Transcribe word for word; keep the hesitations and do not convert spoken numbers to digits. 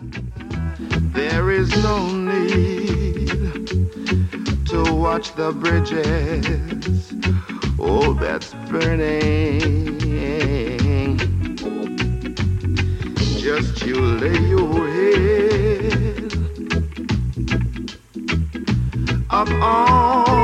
There is no need to watch the bridges, oh, that's burning. Just you lay your head up on